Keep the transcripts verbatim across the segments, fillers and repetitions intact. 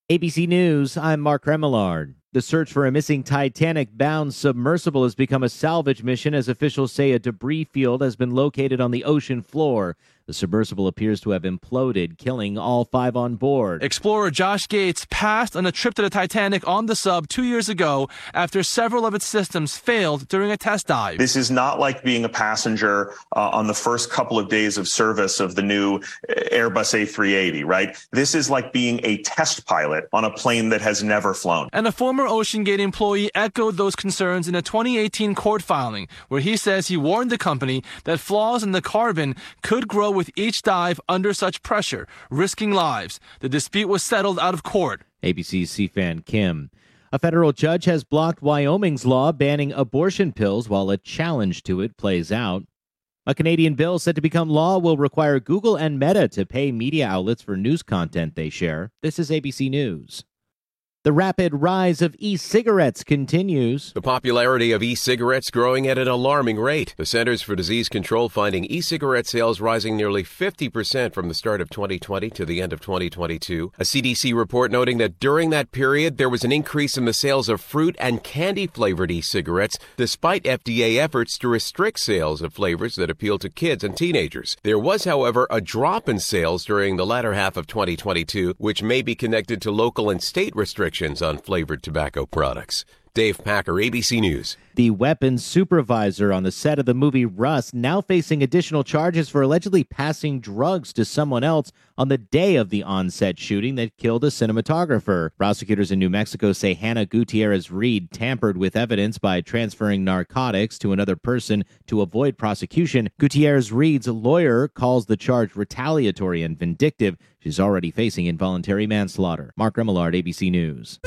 A B C News, I'm Mark Remillard. The search for a missing Titanic-bound submersible has become a salvage mission as officials say a debris field has been located on the ocean floor. The submersible appears to have imploded, killing all five on board. Explorer Josh Gates passed on a trip to the Titanic on the sub two years ago after several of its systems failed during a test dive. This is not like being a passenger uh, on the first couple of days of service of the new Airbus A three eighty, right? This is like being a test pilot on a plane that has never flown. And a former OceanGate employee echoed those concerns in a twenty eighteen court filing, where he says he warned the company that flaws in the carbon could grow with each dive under such pressure, risking lives. The dispute was settled out of court. A B C's Sifan Kim. A federal judge has blocked Wyoming's law banning abortion pills while a challenge to it plays out. A Canadian bill set to become law will require Google and Meta to pay media outlets for news content they share. This is A B C News. The rapid rise of e-cigarettes continues. The popularity of e-cigarettes growing at an alarming rate. The Centers for Disease Control finding e-cigarette sales rising nearly fifty percent from the start of twenty twenty to the end of twenty twenty-two. A C D C report noting that during that period, there was an increase in the sales of fruit and candy-flavored e-cigarettes, despite F D A efforts to restrict sales of flavors that appeal to kids and teenagers. There was, however, a drop in sales during the latter half of twenty twenty-two, which may be connected to local and state restrictions on flavored tobacco products. Dave Packer, A B C News. The weapons supervisor on the set of the movie Rust now facing additional charges for allegedly passing drugs to someone else on the day of the on-set shooting that killed a cinematographer. Prosecutors in New Mexico say Hannah Gutierrez Reed tampered with evidence by transferring narcotics to another person to avoid prosecution. Gutierrez Reed's lawyer calls the charge retaliatory and vindictive. She's already facing involuntary manslaughter. Mark Remillard, A B C News.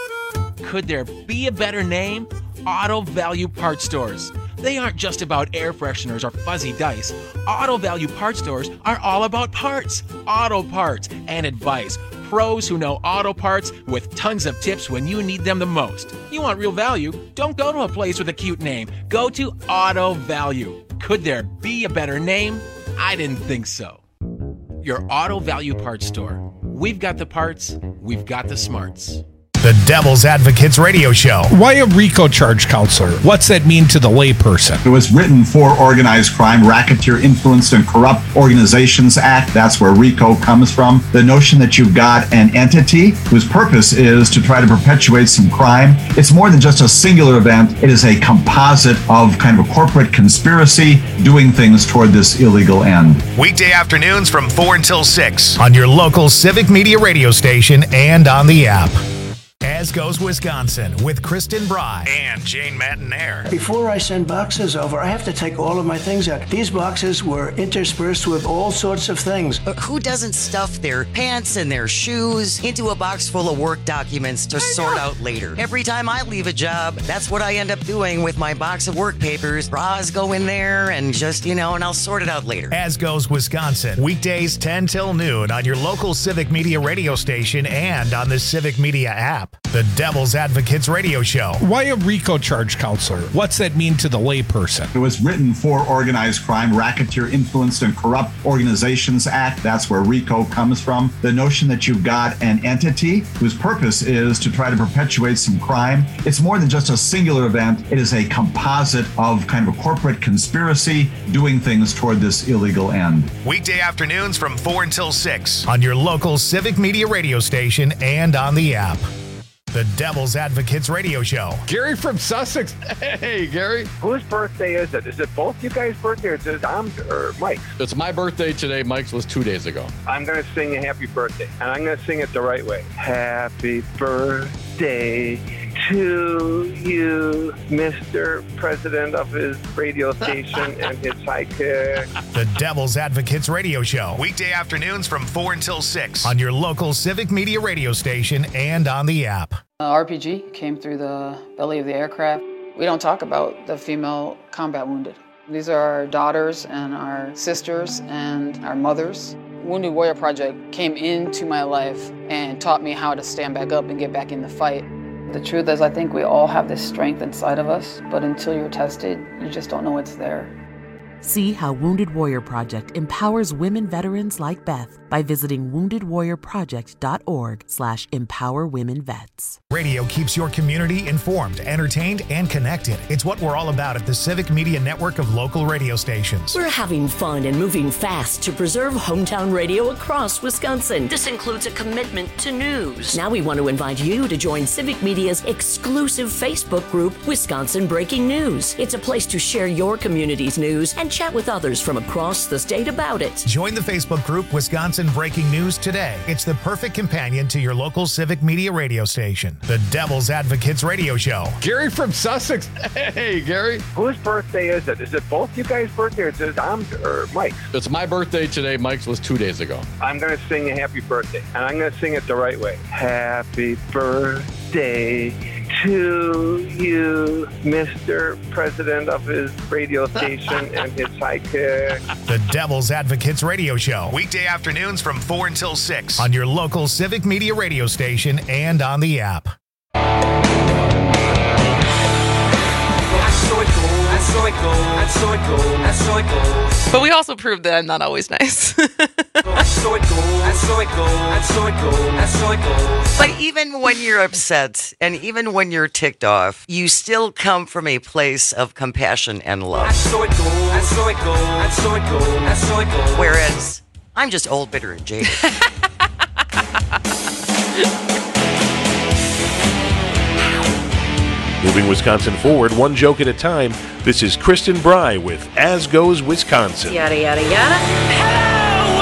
Could there be a better name? Auto Value Parts Stores. They aren't just about air fresheners or fuzzy dice. Auto Value Parts Stores are all about parts, auto parts, and advice. Pros who know auto parts with tons of tips when you need them the most. You want real value? Don't go to a place with a cute name. Go to Auto Value. Could there be a better name? I didn't think so. Your Auto Value Parts Store. We've got the parts, we've got the smarts. The Devil's Advocates Radio Show. Why a RICO charge counselor? What's that mean to the layperson? It was written for Organized Crime, Racketeer Influenced and Corrupt Organizations Act. That's where RICO comes from. The notion that you've got an entity whose purpose is to try to perpetuate some crime. It's more than just a singular event. It is a composite of kind of a corporate conspiracy doing things toward this illegal end. Weekday afternoons from four until six on your local civic media radio station and on the app. As Goes Wisconsin with Kristen Bry and Jane Matinaire. Before I send boxes over, I have to take all of my things out. These boxes were interspersed with all sorts of things. But who doesn't stuff their pants and their shoes into a box full of work documents to sort out later? Every time I leave a job, that's what I end up doing with my box of work papers. Bras go in there and just, you know, and I'll sort it out later. As Goes Wisconsin, weekdays ten till noon on your local civic media radio station and on the Civic Media app. The Devil's Advocates Radio Show. Why a RICO charge counselor? What's that mean to the layperson? It was written for Organized Crime, Racketeer Influenced and Corrupt Organizations Act. That's where RICO comes from. The notion that you've got an entity whose purpose is to try to perpetuate some crime. It's more than just a singular event. It is a composite of kind of a corporate conspiracy doing things toward this illegal end. Weekday afternoons from four until six on your local civic media radio station and on the app. The Devil's Advocates Radio Show. Gary from Sussex. Hey, Gary. Whose birthday is it? Is it both you guys' birthday or is it Tom's or Mike's? It's my birthday today. Mike's was two days ago. I'm going to sing a happy birthday, and I'm going to sing it the right way. Happy birthday to you, Mister President of his radio station and his sidekick. The Devil's Advocates Radio Show. Weekday afternoons from four until six on your local civic media radio station and on the app. Uh, R P G came through the belly of the aircraft. We don't talk about the female combat wounded. These are our daughters and our sisters and our mothers. Wounded Warrior Project came into my life and taught me how to stand back up and get back in the fight. The truth is, I think we all have this strength inside of us, but until you're tested, you just don't know it's there. See how Wounded Warrior Project empowers women veterans like Beth by visiting wounded warrior project dot org slash empower women vets. Radio keeps your community informed, entertained, and connected. It's what we're all about at the Civic Media Network of local radio stations. We're having fun and moving fast to preserve hometown radio across Wisconsin. This includes a commitment to news. Now we want to invite you to join Civic Media's exclusive Facebook group, Wisconsin Breaking News. It's a place to share your community's news and chat with others from across the state about it. Join the Facebook group Wisconsin Breaking News today. It's the perfect companion to your local Civic Media radio station. The Devil's Advocates Radio Show. Gary from Sussex. Hey, Gary. Whose birthday is it? Is it both you guys' birthday or is it Tom's or Mike's? It's my birthday today. Mike's was two days ago. I'm going to sing a happy birthday, and I'm going to sing it the right way. Happy birthday to you, Mister President of his radio station and his sidekick. The Devil's Advocates Radio Show. Weekday afternoons from four until six on your local Civic Media radio station and on the app. But we also proved that I'm not always nice. But even when you're upset and even when you're ticked off, you still come from a place of compassion and love. Whereas I'm just old, bitter, and jaded. Moving Wisconsin forward, one joke at a time. This is Kristen Bry with As Goes Wisconsin. Yada, yada, yada. Hello,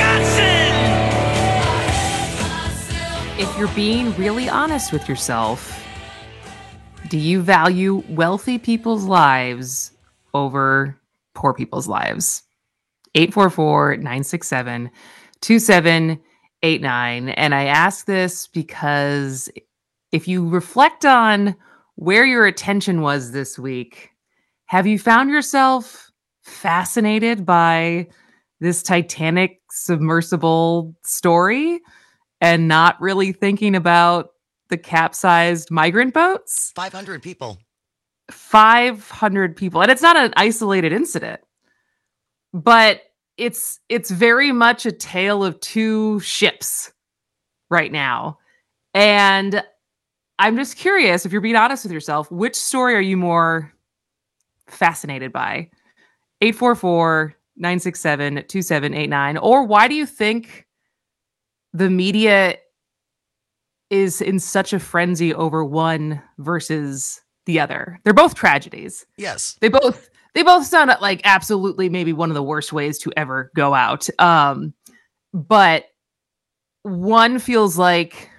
Wisconsin! If you're being really honest with yourself, do you value wealthy people's lives over poor people's lives? eight four four, nine six seven, two seven eight nine. And I ask this because if you reflect on where your attention was this week, have you found yourself fascinated by this Titanic submersible story and not really thinking about the capsized migrant boats? five hundred people. five hundred people. And it's not an isolated incident, but it's it's very much a tale of two ships right now. And I'm just curious, if you're being honest with yourself, which story are you more fascinated by? eight four four, nine six seven, two seven eight nine. Or why do you think the media is in such a frenzy over one versus the other? They're both tragedies. Yes. They both they both sound like absolutely maybe one of the worst ways to ever go out. Um, but one feels like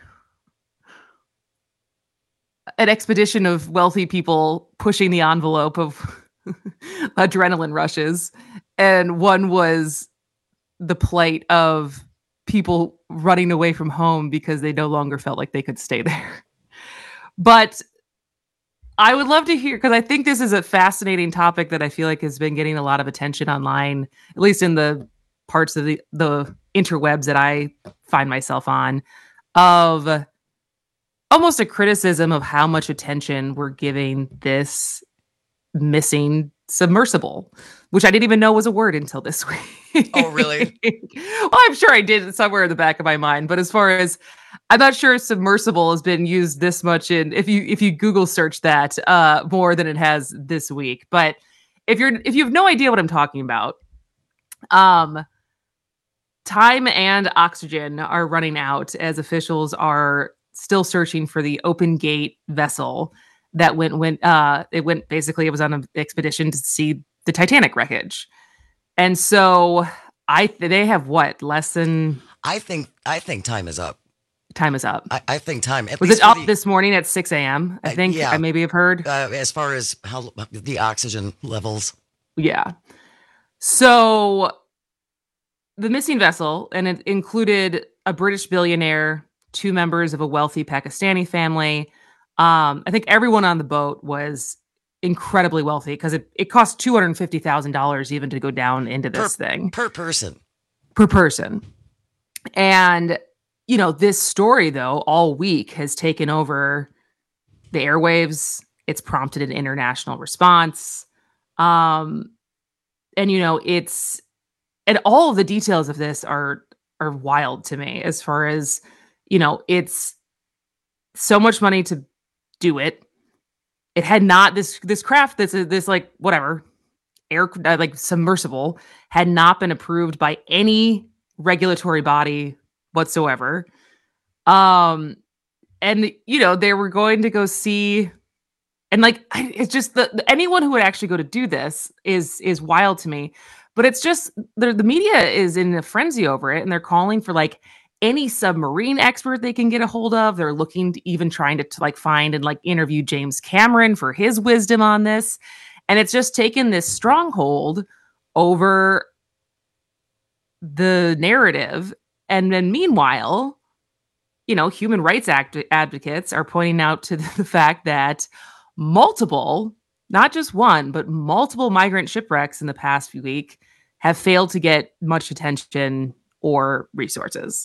an expedition of wealthy people pushing the envelope of adrenaline rushes. And one was the plight of people running away from home because they no longer felt like they could stay there. But I would love to hear, because I think this is a fascinating topic that I feel like has been getting a lot of attention online, at least in the parts of the, the interwebs that I find myself on, of almost a criticism of how much attention we're giving this missing submersible, which I didn't even know was a word until this week. Oh, really? Well, I'm sure I did somewhere in the back of my mind, but as far as I'm not sure submersible has been used this much in, if you if you Google search that, uh, more than it has this week. But if you're if you have no idea what I'm talking about, um, time and oxygen are running out as officials are still searching for the Open Gate vessel that went went uh it went basically it was on an expedition to see the Titanic wreckage. And so I they have what less than I think I think time is up. Time is up. I, I think time at was least it up the, this morning at six a.m. I think uh, yeah. I maybe have heard uh, as far as how the oxygen levels. Yeah. So the missing vessel, and it included a British billionaire, two members of a wealthy Pakistani family. Um, I think everyone on the boat was incredibly wealthy because it, it cost two hundred fifty thousand dollars even to go down into this per, thing. Per person. Per person. And, you know, this story, though, all week has taken over the airwaves. It's prompted an international response. Um, and you know, it's and all of the details of this are are wild to me as far as, you know, it's so much money to do it. It had not this this craft that's a, this like whatever air uh, like submersible had not been approved by any regulatory body whatsoever. Um, and you know, they were going to go see, and like I, it's just the, the anyone who would actually go to do this is is wild to me. But it's just the the media is in a frenzy over it, and they're calling for like any submarine expert they can get a hold of. They're looking to even trying to, to like find and like interview James Cameron for his wisdom on this. And it's just taken this stronghold over the narrative. And then meanwhile, you know, human rights act- advocates are pointing out to the fact that multiple, not just one, but multiple migrant shipwrecks in the past few weeks have failed to get much attention or resources.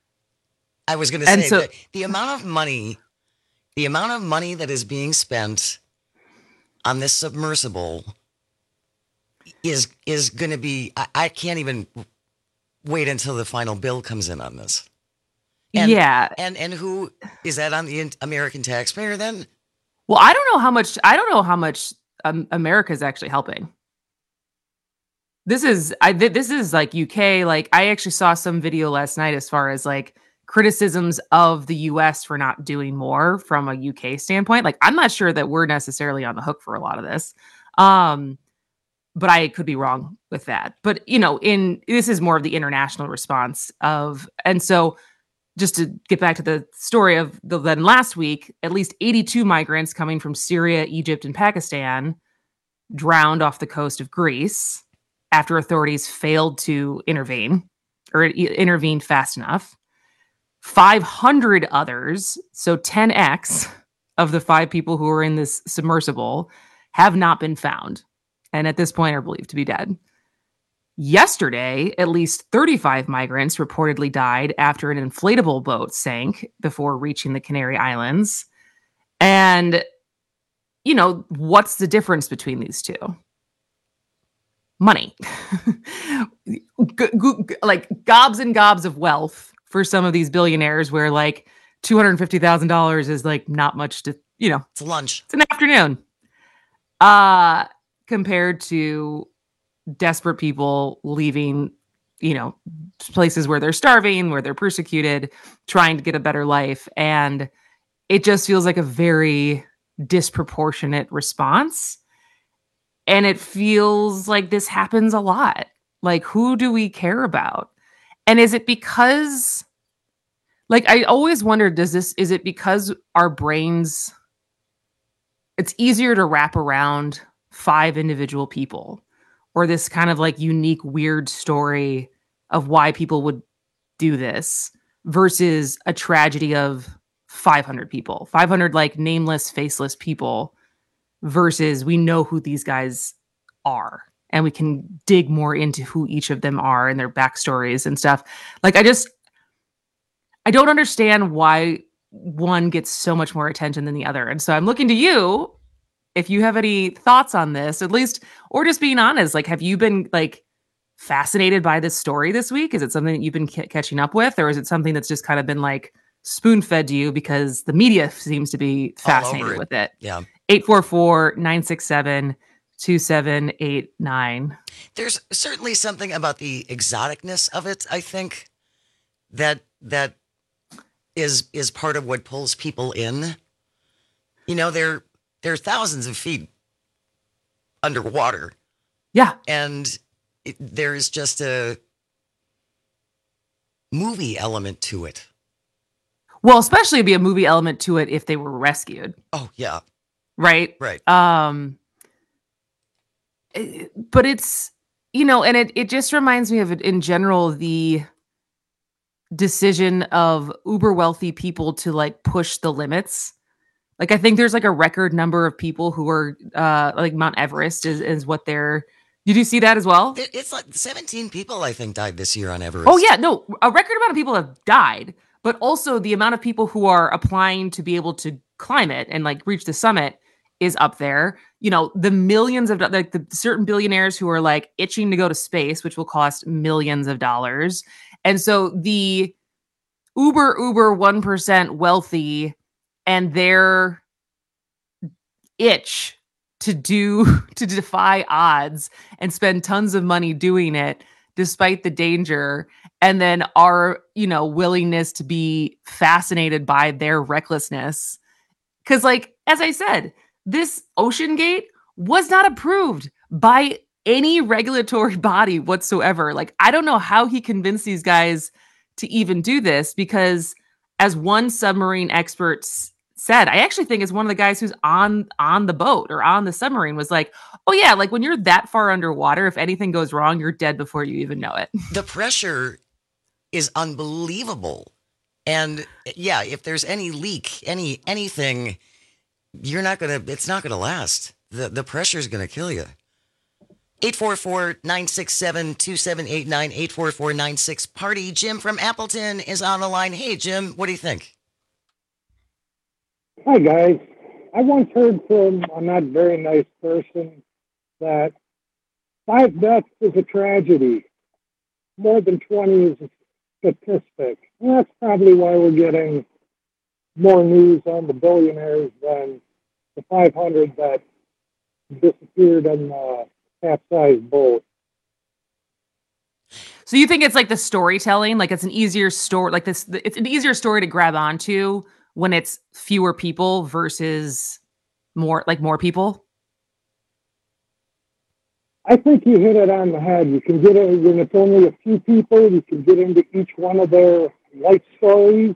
I was going to And say so- that the amount of money, the amount of money that is being spent on this submersible is is going to be. I, I can't even wait until the final bill comes in on this. And, yeah, and and who is that on the in- American taxpayer then? Well, I don't know how much. I don't know how much um, America is actually helping. This is I. Th- this is like U K. Like I actually saw some video last night as far as like criticisms of the U S for not doing more from a U K standpoint. Like I'm not sure that we're necessarily on the hook for a lot of this, um, but I could be wrong with that. But you know, in this is more of the international response of, and so. Just to get back to the story of the then last week, at least eighty-two migrants coming from Syria, Egypt, and Pakistan drowned off the coast of Greece after authorities failed to intervene or intervene fast enough. five hundred others, so ten x of the five people who were in this submersible have not been found, and at this point are believed to be dead. Yesterday, at least thirty-five migrants reportedly died after an inflatable boat sank before reaching the Canary Islands. And, you know, what's the difference between these two? Money. g- g- like gobs and gobs of wealth for some of these billionaires where like two hundred fifty thousand dollars is like not much to, you know. It's lunch. It's an afternoon. Uh, compared to desperate people leaving, you know, places where they're starving, where they're persecuted, trying to get a better life. And it just feels like a very disproportionate response. And it feels like this happens a lot. Like, who do we care about? And is it because, like, I always wondered, does this, is it because our brains, it's easier to wrap around five individual people? Or this kind of like unique, weird story of why people would do this versus a tragedy of five hundred people, five hundred like nameless, faceless people versus we know who these guys are and we can dig more into who each of them are and their backstories and stuff. Like, I just, I don't understand why one gets so much more attention than the other. And so I'm looking to you, if you have any thoughts on this, at least, or just being honest, like, have you been like fascinated by this story this week? Is it something that you've been c- catching up with, or is it something that's just kind of been like spoon fed to you because the media seems to be fascinated it. with it? Yeah. eight four four, nine six seven, two seven eight nine. There's certainly something about the exoticness of it, I think, that that is is part of what pulls people in. You know, they're they're thousands of feet underwater. Yeah. And it, there's just a movie element to it. Well, especially be a movie element to it if they were rescued. Oh, yeah. Right? Right. Um, it- but it's, you know, and it, it just reminds me of, in general, the decision of uber wealthy people to like push the limits. Like, I think there's like a record number of people who are uh, like Mount Everest is, is what they're. Did you see that as well? It- It's like seventeen people, I think, died this year on Everest. Oh, yeah. No, a record amount of people have died, but also the amount of people who are applying to be able to climb it and like reach the summit is up there. You know, the millions of like the certain billionaires who are like itching to go to space, which will cost millions of dollars. And so the uber, uber one percent wealthy and their itch to do, to defy odds and spend tons of money doing it despite the danger. And then our, you know, willingness to be fascinated by their recklessness. Because like, as I said, this OceanGate was not approved by any regulatory body whatsoever. Like, I don't know how he convinced these guys to even do this, because as one submarine expert s- said, I actually think it's one of the guys who's on, on the boat or on the submarine was like, oh yeah, like when you're that far underwater, if anything goes wrong, you're dead before you even know it. The pressure is unbelievable. And yeah, if there's any leak, any anything, you're not going to, it's not going to last. The the pressure is going to kill you. eight four four, nine six seven, two seven eight nine, eight four four nine six party. Jim from Appleton is on the line. Hey, Jim, what do you think? Hi, guys. I once heard from a not very nice person that five deaths is a tragedy. More than twenty is a statistic. And that's probably why we're getting more news on the billionaires than the five hundred that disappeared on the capsized boat. So you think it's like the storytelling, like it's an easier story, like this, it's an easier story to grab onto when it's fewer people versus more, like more people? I think you hit it on the head. You can get it when it's only a few people. You can get into each one of their life stories.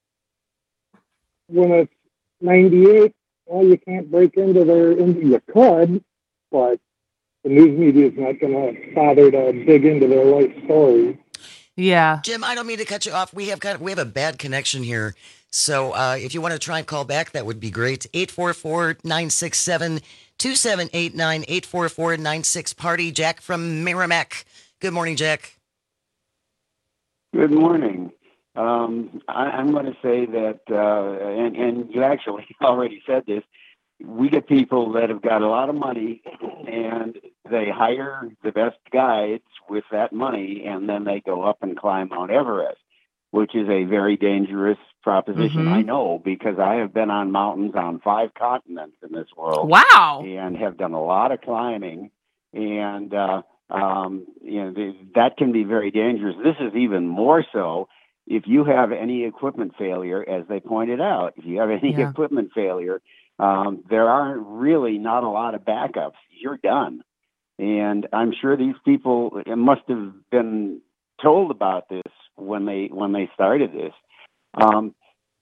When it's ninety-eight, well, you can't break into their. Into, you could, but the news media is not going to bother to dig into their life stories. Yeah, Jim, I don't mean to cut you off. We have got we have a bad connection here, so uh, if you want to try and call back, that would be great. eight four four, nine six seven, two seven eight nine, eight four four nine six party. Jack from Merrimack. Good morning, Jack. Good morning. Um, I, I'm going to say that, uh, and, and you actually already said this, we get people that have got a lot of money and they hire the best guides with that money, and then they go up and climb Mount Everest, which is a very dangerous proposition. Mm-hmm. I know, because I have been on mountains on five continents in this world. Wow. And have done a lot of climbing, and uh, um, you know, the, that can be very dangerous. This is even more so if you have any equipment failure, as they pointed out. If you have any Yeah. equipment failure, um, there aren't really not a lot of backups. You're done. And I'm sure these people must have been told about this when they when they started this. Um,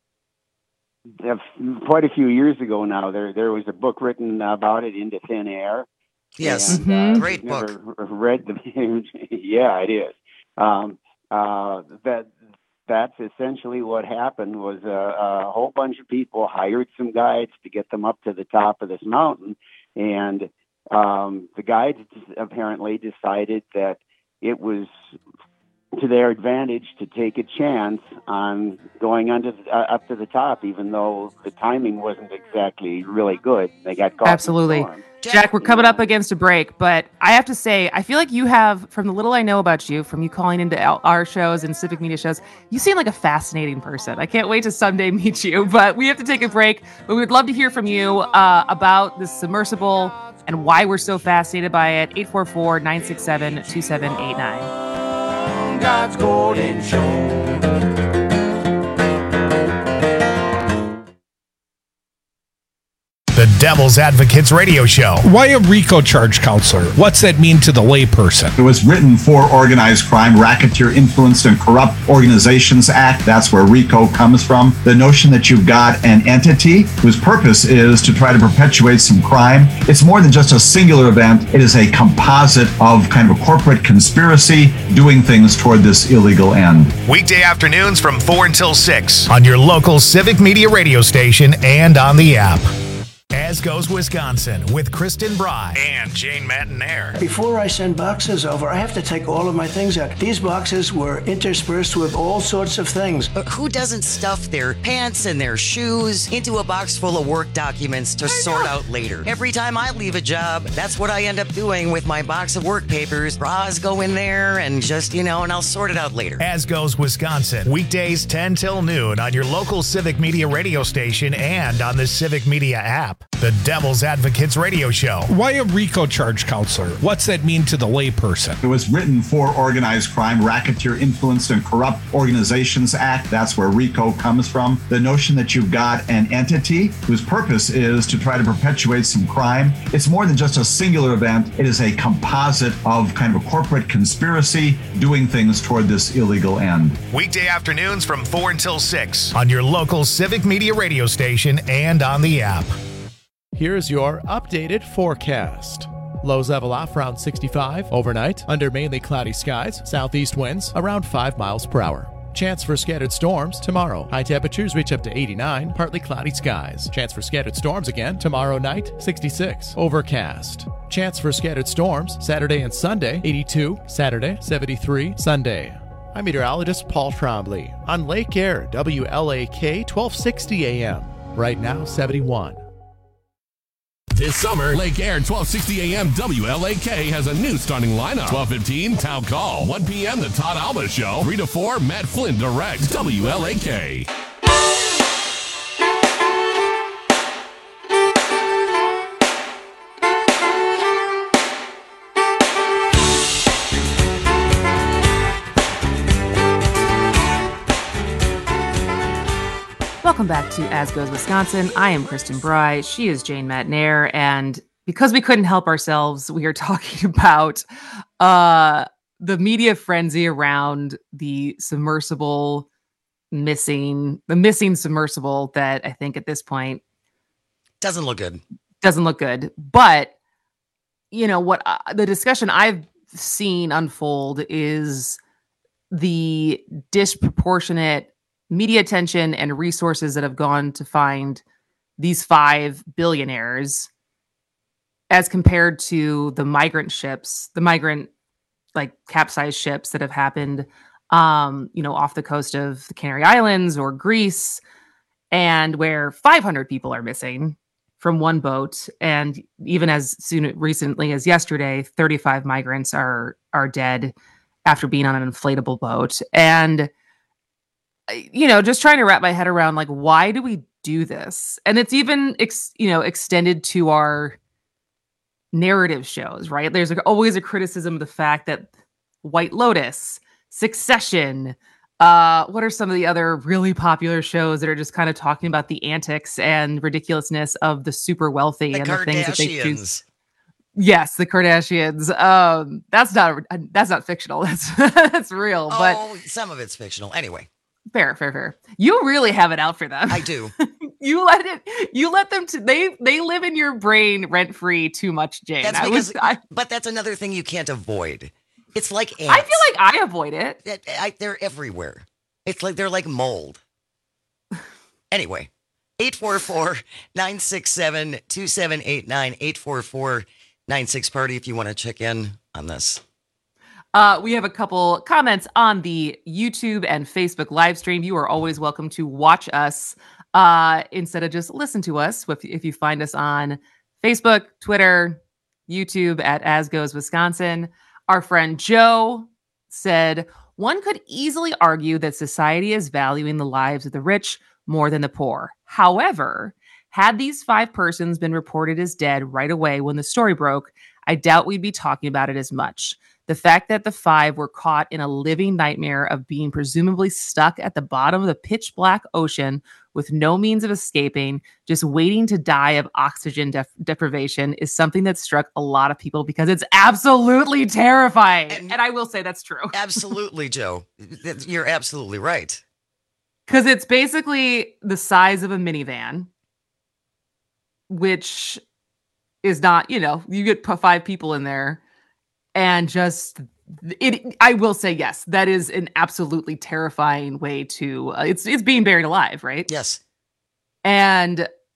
quite a few years ago now, there there was a book written about it, Into Thin Air. Yes, And, uh, great never book. Read the yeah, it is. Um, uh, that that's essentially what happened. Was a, a whole bunch of people hired some guides to get them up to the top of this mountain, and um, the guides apparently decided that it was to their advantage to take a chance on going under the, uh, up to the top, even though the timing wasn't exactly really good. They got caught. Absolutely. In the storm. Jack, we're coming up against a break, but I have to say, I feel like you have, from the little I know about you, from you calling into our shows and civic media shows, you seem like a fascinating person. I can't wait to someday meet you, but we have to take a break. But we would love to hear from you uh, about this submersible and why we're so fascinated by it. eight four four, nine six seven, two seven eight nine. God's golden show. The Devil's Advocates Radio Show. Why a RICO charge, counselor? What's that mean to the layperson? It was written for Organized Crime, Racketeer Influenced and Corrupt Organizations Act. That's where RICO comes from. The notion that you've got an entity whose purpose is to try to perpetuate some crime. It's more than just a singular event. It is a composite of kind of a corporate conspiracy doing things toward this illegal end. Weekday afternoons from four until six on your local civic media radio station and on the app. As Goes Wisconsin with Kristen Bry and Jane Mattenair. Before I send boxes over, I have to take all of my things out. These boxes were interspersed with all sorts of things. But who doesn't stuff their pants and their shoes into a box full of work documents to sort out later? Every time I leave a job, that's what I end up doing with my box of work papers. Bras go in there and just, you know, and I'll sort it out later. As Goes Wisconsin, weekdays ten till noon on your local Civic Media radio station and on the Civic Media app. The Devil's Advocates Radio Show. Why a RICO charge, counselor? What's that mean to the layperson? It was written for Organized Crime, Racketeer Influenced and Corrupt Organizations Act. That's where RICO comes from. The notion that you've got an entity whose purpose is to try to perpetuate some crime. It's more than just a singular event. It is a composite of kind of a corporate conspiracy doing things toward this illegal end. Weekday afternoons from four until six on your local Civic Media radio station and on the app. Here's your updated forecast. Lows level off around sixty-five overnight, under mainly cloudy skies, southeast winds around five miles per hour. Chance for scattered storms tomorrow. High temperatures reach up to eighty-nine, partly cloudy skies. Chance for scattered storms again tomorrow night, sixty-six. Overcast. Chance for scattered storms Saturday and Sunday, eighty-two. Saturday, seventy-three. Sunday. I'm meteorologist Paul Trombley on Lake Air, W L A K, twelve sixty A M. Right now, seventy-one. This summer, Lake Air twelve sixty A M W L A K has a new starting lineup. twelve fifteen, Town Call. one p.m. The Todd Alba Show. three to four, Matt Flynn directs. W L A K. Welcome back to As Goes Wisconsin. I am Kristen Bry. She is Jane Mattenair. And because we couldn't help ourselves, we are talking about uh, the media frenzy around the submersible missing, the missing submersible that I think at this point doesn't look good. Doesn't look good. But, you know, what uh, the discussion I've seen unfold is the disproportionate media attention and resources that have gone to find these five billionaires as compared to the migrant ships, the migrant like capsized ships that have happened, um, you know, off the coast of the Canary Islands or Greece, and where five hundred people are missing from one boat. And even as soon recently as yesterday, thirty-five migrants are, are dead after being on an inflatable boat. And you know, just trying to wrap my head around, like, why do we do this? And it's even, ex- you know, extended to our narrative shows, right? There's like always a criticism of the fact that White Lotus, Succession, uh, what are some of the other really popular shows that are just kind of talking about the antics and ridiculousness of the super wealthy the and Kardashians. the things that they choose. Yes, the Kardashians. Um, that's not that's not fictional. That's that's real. Oh, but some of it's fictional. Anyway. Fair, fair, fair. You really have it out for them. I do. you let it. You let them. To, they they live in your brain rent free too much, Jane. That's I because, was, I, but that's another thing you can't avoid. It's like ants. I feel like I avoid it. it I, they're everywhere. It's like they're like mold. Anyway, eight four four, nine six seven, two seven eight nine, eight four four, nine six party if you want to check in on this. Uh, we have a couple comments on the YouTube and Facebook live stream. You are always welcome to watch us uh, instead of just listen to us. If, if you find us on Facebook, Twitter, YouTube at As Goes Wisconsin. Our friend Joe said, one could easily argue that society is valuing the lives of the rich more than the poor. However, had these five persons been reported as dead right away when the story broke, I doubt we'd be talking about it as much. The fact that the five were caught in a living nightmare of being presumably stuck at the bottom of the pitch black ocean with no means of escaping, just waiting to die of oxygen def- deprivation is something that struck a lot of people because it's absolutely terrifying. And, and I will say that's true. Absolutely, Joe. You're absolutely right. Because it's basically the size of a minivan, which is not, you know, you get five people in there. And just, it. I will say, yes, that is an absolutely terrifying way to, uh, it's it's being buried alive, right? Yes. And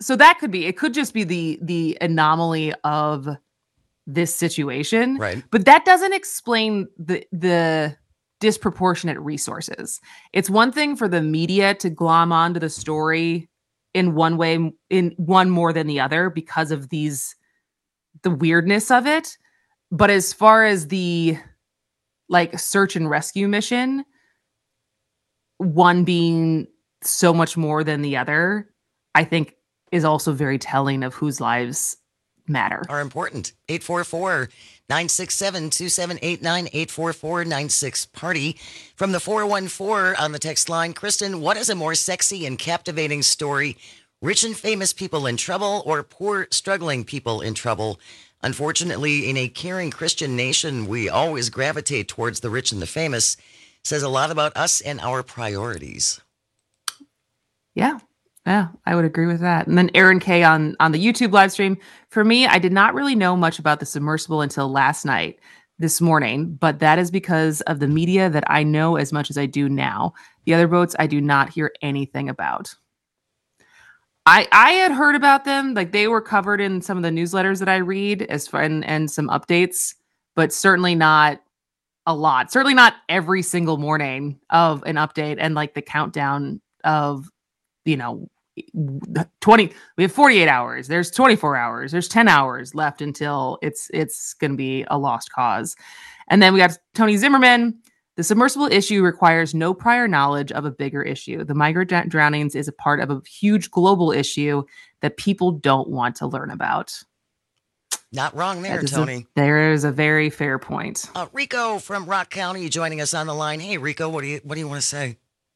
so that could be, it could just be the the anomaly of this situation. Right. But that doesn't explain the the disproportionate resources. It's one thing for the media to glom onto the story in one way, in one more than the other because of these, the weirdness of it. But as far as the like search and rescue mission, one being so much more than the other, I think is also very telling of whose lives matter. Are important. eight four four, nine six seven, two seven eight nine, eight four four, nine six party. From the four one four on the text line, Kristen, what is a more sexy and captivating story? Rich and famous people in trouble or poor, struggling people in trouble? Unfortunately, in a caring Christian nation, we always gravitate towards the rich and the famous. Says a lot about us and our priorities. Yeah. Yeah, I would agree with that. And then Aaron K on, on the YouTube live stream. For me, I did not really know much about the submersible until last night, this morning, but that is because of the media that I know as much as I do now. The other boats, I do not hear anything about. I I had heard about them, like they were covered in some of the newsletters that I read as far, and, and some updates, but certainly not a lot. Certainly not every single morning of an update and like the countdown of, you know, twenty, we have forty-eight hours, there's twenty-four hours, there's ten hours left until it's it's going to be a lost cause. And then we got Tony Zimmerman. The submersible issue requires no prior knowledge of a bigger issue. The migrant drownings is a part of a huge global issue that people don't want to learn about. Not wrong there, Tony. A, there is a very fair point. Uh, Rico from Rock County joining us on the line. Hey, Rico, what do you what do you want to say?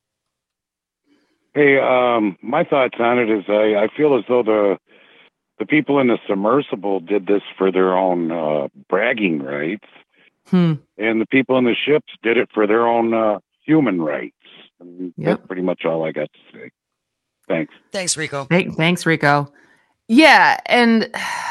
Hey, um, my thoughts on it is I, I feel as though the the people in the submersible did this for their own uh, bragging rights, hmm. and the people in the ships did it for their own uh, human rights. And yep. That's pretty much all I got to say. Thanks. Thanks, Rico. Th- thanks, Rico. Yeah, and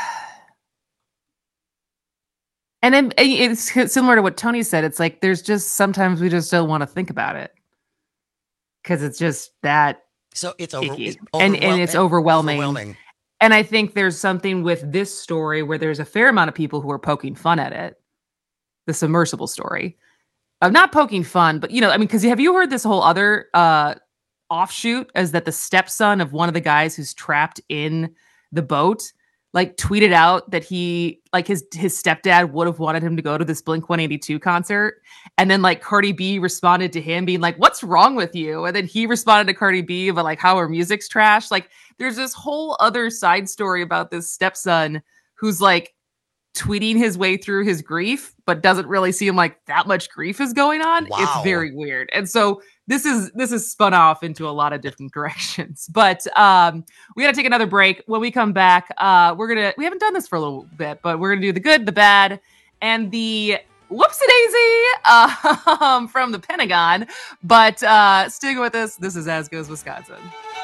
and it, it's similar to what Tony said. It's like there's just sometimes we just don't want to think about it. Because it's just that so it's, over, it's and and it's overwhelming. overwhelming. And I think there's something with this story where there's a fair amount of people who are poking fun at it. The submersible story, of not poking fun, but you know, I mean, because have you heard this whole other uh, offshoot? Is that the stepson of one of the guys who's trapped in the boat? Like tweeted out that he, like his his stepdad would have wanted him to go to this Blink one eighty-two concert. And then like Cardi B responded to him being like, what's wrong with you? And then he responded to Cardi B about like how her music's trash. Like there's this whole other side story about this stepson who's like tweeting his way through his grief, but doesn't really seem like that much grief is going on. Wow. It's very weird. And so this is this is spun off into a lot of different directions. But um, we got to take another break. When we come back, uh, we're gonna we haven't done this for a little bit, but we're gonna do the good, the bad, and the whoopsie daisy uh, um, from the Pentagon. But uh, stick with us. This is As Goes Wisconsin.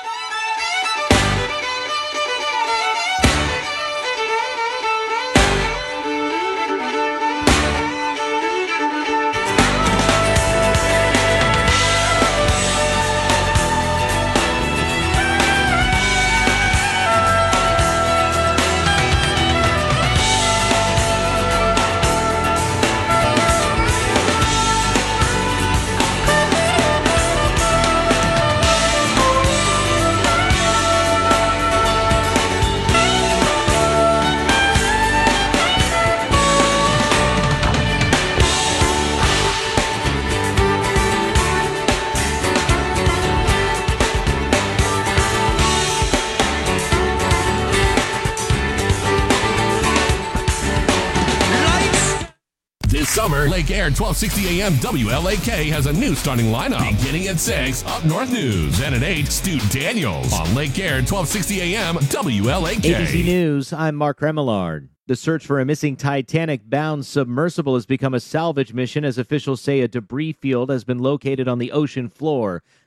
Summer, Lake Air twelve sixty A M W L A K has a new starting lineup. Beginning at six, Up North News. And at eight, Stu Daniels on Lake Air twelve sixty A M W L A K. A B C News, I'm Mark Remillard. The search for a missing Titanic-bound submersible has become a salvage mission as officials say a debris field has been located on the ocean floor.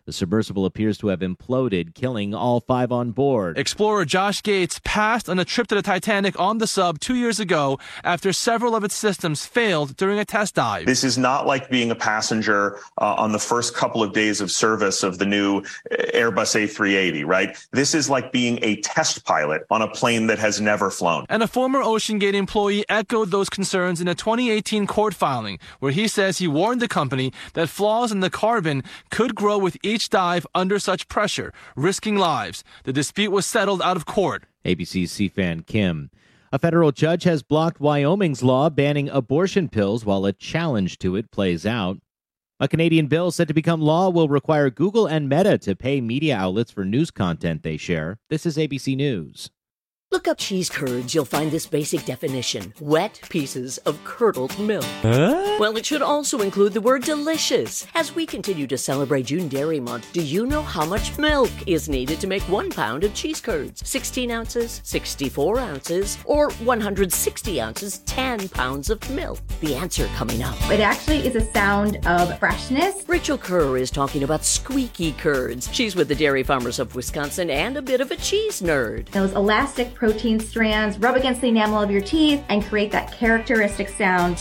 The submersible appears to have imploded, killing all five on board. Explorer Josh Gates passed on a trip to the Titanic on the sub two years ago after several of its systems failed during a test dive. This is not like being a passenger uh, on the first couple of days of service of the new Airbus A three eighty, right? This is like being a test pilot on a plane that has never flown. And a former OceanGate employee echoed those concerns in a twenty eighteen court filing, where he says he warned the company that flaws in the carbon could grow with each dive under such pressure, risking lives. The dispute was settled out of court. A B C's Sifan Kim. A federal judge has blocked Wyoming's law banning abortion pills while a challenge to it plays out. A Canadian bill set to become law will require Google and Meta to pay media outlets for news content they share. This is A B C News. Look up cheese curds, you'll find this basic definition. Wet pieces of curdled milk. Huh? Well, it should also include the word delicious. As we continue to celebrate June Dairy Month, do you know how much milk is needed to make one pound of cheese curds? sixteen ounces, sixty-four ounces, or one hundred sixty ounces, ten pounds of milk? The answer coming up. It actually is a sound of freshness. Rachel Kerr is talking about squeaky curds. She's with the Dairy Farmers of Wisconsin and a bit of a cheese nerd. Those elastic protein strands rub against the enamel of your teeth and create that characteristic sound.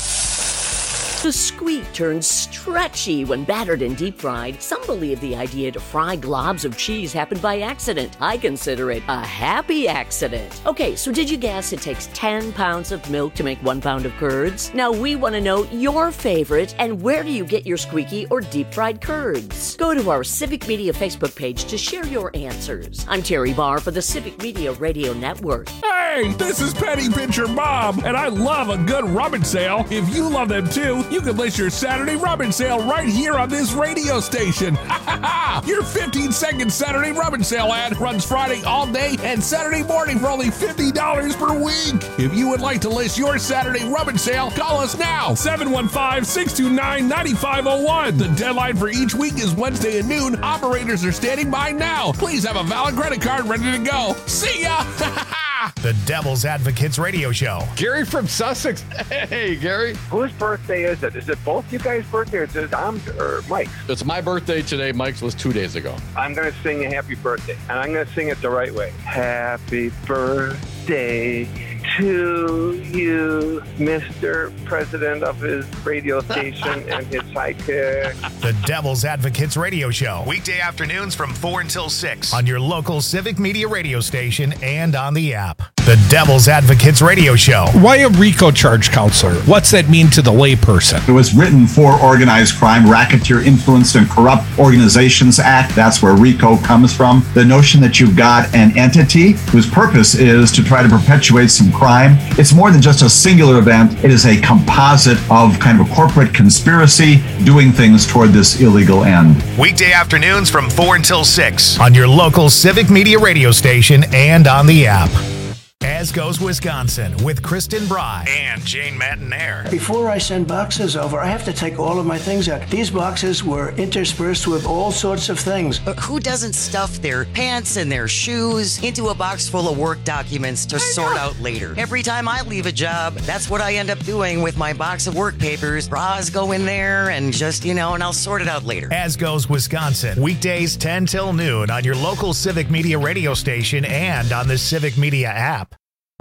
The squeak turns stretchy when battered and deep fried. Some believe the idea to fry globs of cheese happened by accident. I consider it a happy accident. Okay, so did you guess it takes ten pounds of milk to make one pound of curds? Now we want to know your favorite and where do you get your squeaky or deep fried curds? Go to our Civic Media Facebook page to share your answers. I'm Terry Barr for the Civic Media Radio Network. Hey, this is Penny Pincher Bob, and I love a good rummage sale. If you love them too, you can list your Saturday rummage sale right here on this radio station. Your fifteen second Saturday rummage sale ad runs Friday all day and Saturday morning for only fifty dollars per week. If you would like to list your Saturday rummage sale, call us now, seven one five, six two nine, nine five zero one. The deadline for each week is Wednesday at noon. Operators are standing by now. Please have a valid credit card ready to go. See ya! The Devil's Advocates Radio Show. Gary from Sussex. Hey, Gary. Whose birthday is it? Is it both you guys' birthday or is it Tom's or Mike's? It's my birthday today. Mike's was two days ago. I'm going to sing a happy birthday, and I'm going to sing it the right way. Happy birthday to you, Mister President of his radio station and his sidekick. The Devil's Advocates Radio Show. Weekday afternoons from four until six on your local Civic Media radio station and on the app. The Devil's Advocates Radio Show. Why a RICO charge, counselor? What's that mean to the layperson? It was written for Organized Crime, Racketeer Influenced and Corrupt Organizations Act. That's where RICO comes from. The notion that you've got an entity whose purpose is to try to perpetuate some crime. It's more than just a singular event. It is a composite of kind of a corporate conspiracy doing things toward this illegal end. Weekday afternoons from four until six on your local Civic Media radio station and on the app. As Goes Wisconsin with Kristen Bry and Jane Matinaire. Before I send boxes over, I have to take all of my things out. These boxes were interspersed with all sorts of things. But who doesn't stuff their pants and their shoes into a box full of work documents to sort out later? Every time I leave a job, that's what I end up doing with my box of work papers. Bras go in there and just, you know, and I'll sort it out later. As Goes Wisconsin, weekdays ten till noon on your local Civic Media radio station and on the Civic Media app.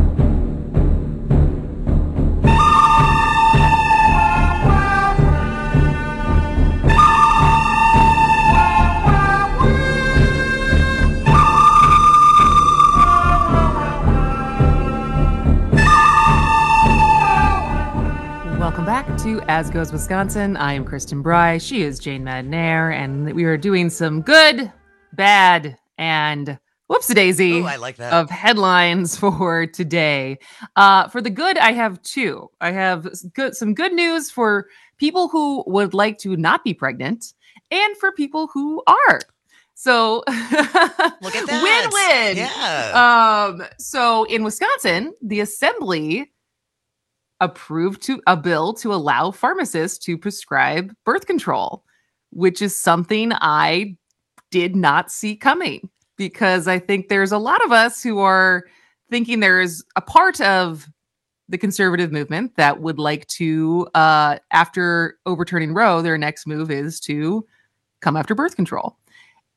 Welcome back to As Goes Wisconsin. I am Kristen Bry. She is Jane Madnair, and we are doing some good, bad, and whoopsie-daisy Ooh, I like that. of headlines for today. Uh, for the good, I have two. I have good, some good news for people who would like to not be pregnant, and for people who are. So look at that. Win-win. Yeah. Um, so in Wisconsin, the Assembly approved to a bill to allow pharmacists to prescribe birth control, which is something I did not see coming, because I think there's a lot of us who are thinking there's a part of the conservative movement that would like to, uh, after overturning Roe, their next move is to come after birth control.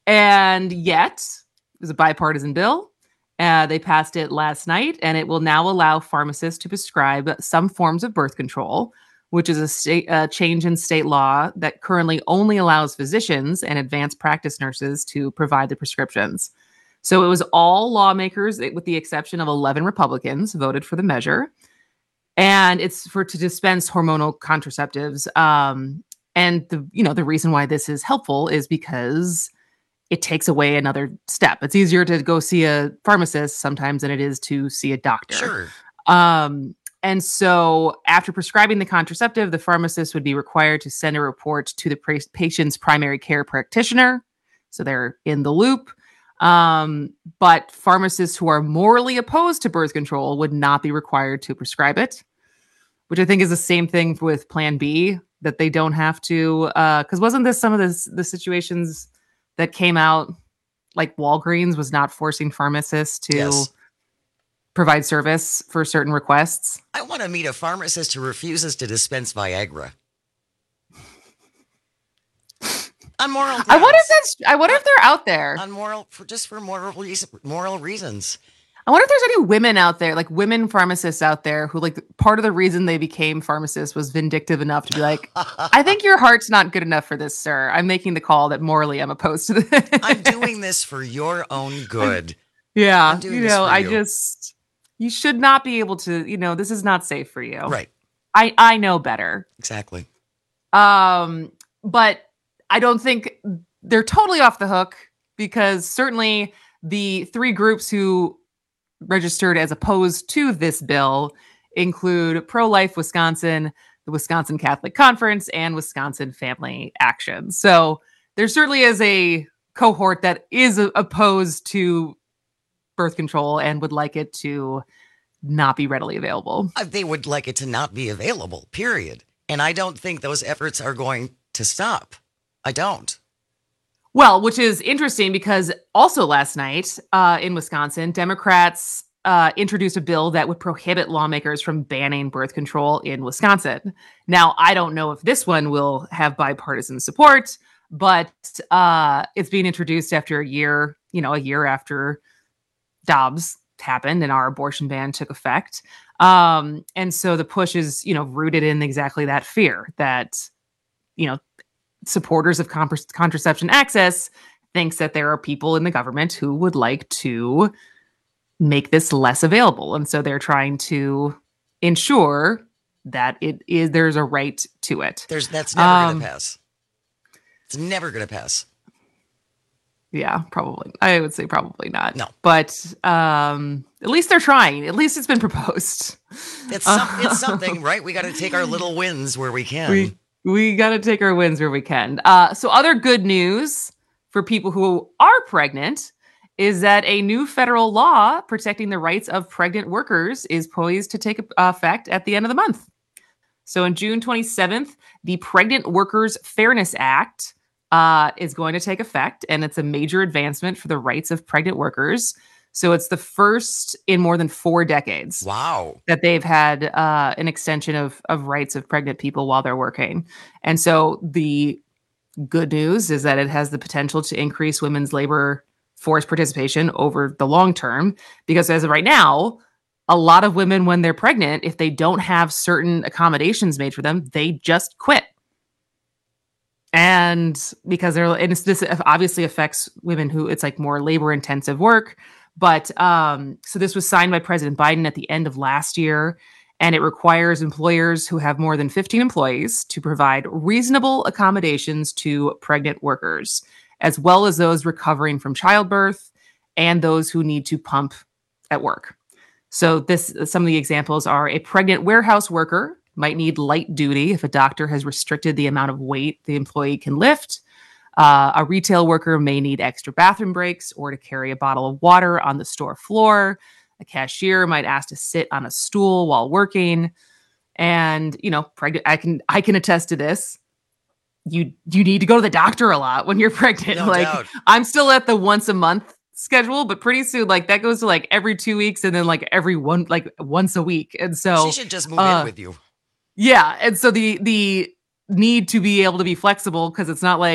And yet, it was a bipartisan bill. Uh, they passed it last night, and it will now allow pharmacists to prescribe some forms of birth control, which is a state uh, change in state law that currently only allows physicians and advanced practice nurses to provide the prescriptions. So it was all lawmakers, with the exception of eleven Republicans, voted for the measure. And it's for to dispense hormonal contraceptives. Um, and the you know the reason why this is helpful is because it takes away another step. It's easier to go see a pharmacist sometimes than it is to see a doctor. Sure. Um, and so after prescribing the contraceptive, the pharmacist would be required to send a report to the pra- patient's primary care practitioner. So they're in the loop. Um, but pharmacists who are morally opposed to birth control would not be required to prescribe it, which I think is the same thing with Plan B, that they don't have to, uh, cause wasn't this some of the, the situations that came out, like Walgreens was not forcing pharmacists to Yes. provide service for certain requests? I want to meet a pharmacist who refuses to dispense Viagra. On moral grounds. I wonder if that's, I wonder if they're out there. On moral, for just for moral reason, moral reasons. I wonder if there's any women out there, like women pharmacists out there who, like, part of the reason they became pharmacists was vindictive enough to be like, I think your heart's not good enough for this, sir. I'm making the call that morally I'm opposed to this. I'm doing this for your own good. Yeah. I'm doing You this know, for I you. just, you should not be able to, you know, this is not safe for you. Right. I, I know better. Exactly. Um, but I don't think they're totally off the hook, because certainly the three groups who registered as opposed to this bill include Pro-Life Wisconsin, the Wisconsin Catholic Conference, and Wisconsin Family Action. So there certainly is a cohort that is a- opposed to birth control and would like it to not be readily available. Uh, They would like it to not be available, period. And I don't think those efforts are going to stop. I don't. Well, which is interesting because also last night uh, in Wisconsin, Democrats uh, introduced a bill that would prohibit lawmakers from banning birth control in Wisconsin. Now, I don't know if this one will have bipartisan support, but uh, it's being introduced after a year, you know, a year after Dobbs happened and our abortion ban took effect. Um, and so the push is, you know, rooted in exactly that fear that, you know, supporters of comp- contraception access thinks that there are people in the government who would like to make this less available. And so they're trying to ensure that it is, there's a right to it. There's that's never Um, going to pass. It's never going to pass. Yeah, probably. I would say probably not. No. But um, at least they're trying. At least it's been proposed. It's some, it's something, right? We got to take our little wins where we can. We we got to take our wins where we can. Uh, so other good news for people who are pregnant is that a new federal law protecting the rights of pregnant workers is poised to take effect at the end of the month. So on June twenty-seventh, the Pregnant Workers Fairness Act uh, is going to take effect, and it's a major advancement for the rights of pregnant workers. So it's the first in more than four decades. Wow. That they've had uh, an extension of, of rights of pregnant people while they're working. And so the good news is that it has the potential to increase women's labor force participation over the long term, because as of right now, a lot of women, when they're pregnant, if they don't have certain accommodations made for them, they just quit. And because they're, and it's, this obviously affects women who it's like more labor intensive work. But um, so this was signed by President Biden at the end of last year, and it requires employers who have more than fifteen employees to provide reasonable accommodations to pregnant workers, as well as those recovering from childbirth and those who need to pump at work. So this, some of the examples are: a pregnant warehouse worker might need light duty if a doctor has restricted the amount of weight the employee can lift. Uh, a retail worker may need extra bathroom breaks or to carry a bottle of water on the store floor. A cashier might ask to sit on a stool while working. And, you know, pregnant, I can, I can attest to this. You, you need to go to the doctor a lot when you're pregnant. No like doubt. I'm still at the once a month schedule, but pretty soon, like that goes to like every two weeks and then like every one, like once a week. And so She should just move uh, in with you. yeah. And so the, the need to be able to be flexible, because it's not like